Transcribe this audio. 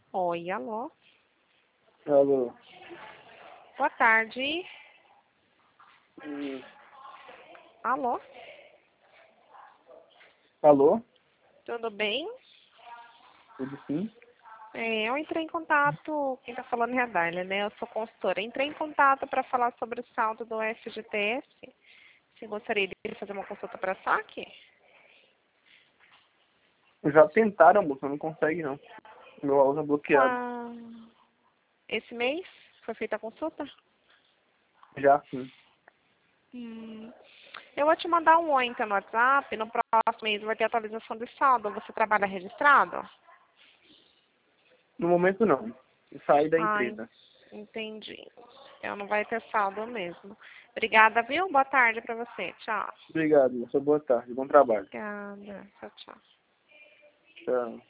Oi, alô. Alô. Boa tarde. Hum. Alô. Alô? Tudo bem? Tudo sim? Eu entrei em contato, quem está falando é a Darla, né? Eu sou consultora. Entrei em contato para falar sobre o saldo do FGTS. Você gostaria de fazer uma consulta para saque? Já tentaram, moça, não consegue não. Meu áudio é bloqueado. Esse mês foi feita a consulta? Já sim. Eu vou te mandar um oi então no WhatsApp. No próximo mês vai ter atualização de saldo. Você trabalha registrado? No momento não. Eu saí da Ah, empresa. entendi. Então não vai ter saldo mesmo. Obrigada, viu? Boa tarde para você. Tchau. Obrigado, moça. Boa tarde. Bom trabalho. Obrigada. Tchau, tchau. Tchau.